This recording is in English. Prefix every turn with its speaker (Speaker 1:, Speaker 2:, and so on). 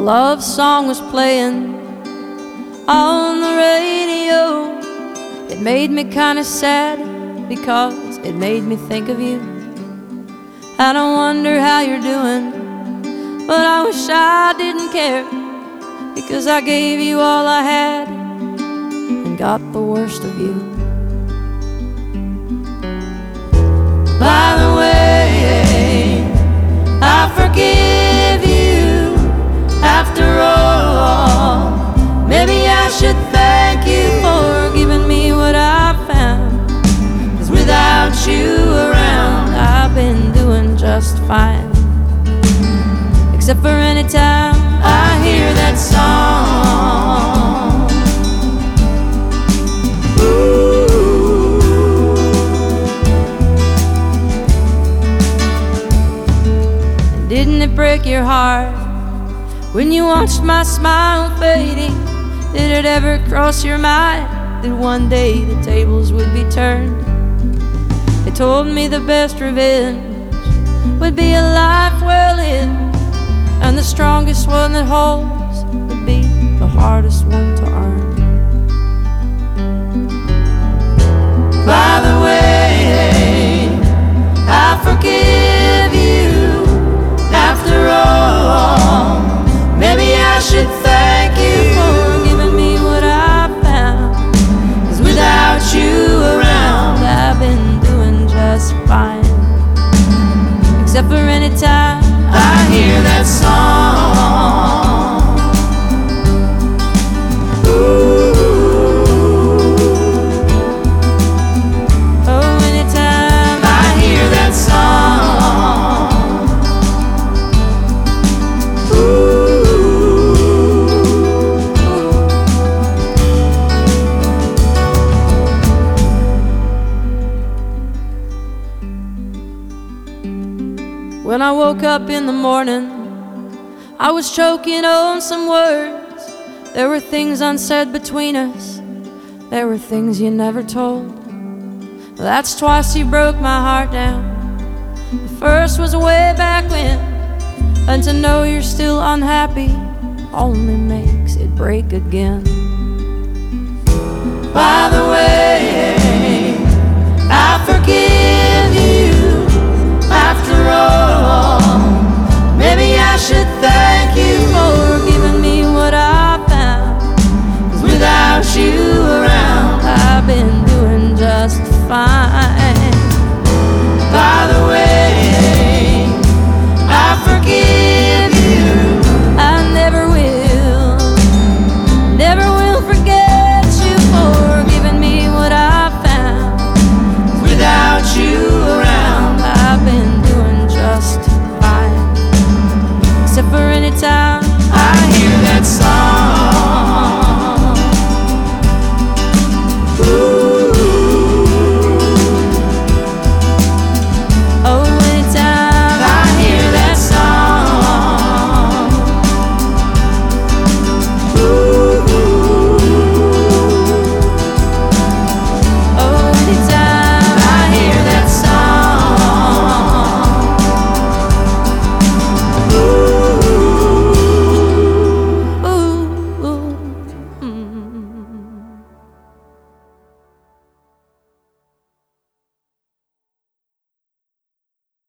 Speaker 1: love song was playing on the radio. It made me kinda sad because it made me think of you. I don't wonder how you're doing, but I wish I didn't care, because I gave you all I had and got the worst of you. By the way, I forgive you after all. Maybe I should thank you for giving me what I found, 'cause without you around I've been doing just fine. Except for any time I hear that song. Ooh. And didn't it break your heart when you watched my smile fading? Did it ever cross your mind that one day the tables would be turned? They told me the best revenge would be a life well lived, and the strongest one that holds would be the hardest one to earn. By the way, I forgive you after all. Maybe I should thank you for giving me what I found, 'cause without you around I've been doing just fine. Except for any time I hear that song. Ooh. Oh, anytime I hear that song. When I woke up in the morning, I was choking on some words. There were things unsaid between us. There were things you never told. That's twice you broke my heart down. The first was way back when, and to know you're still unhappy only makes it break again. By the way,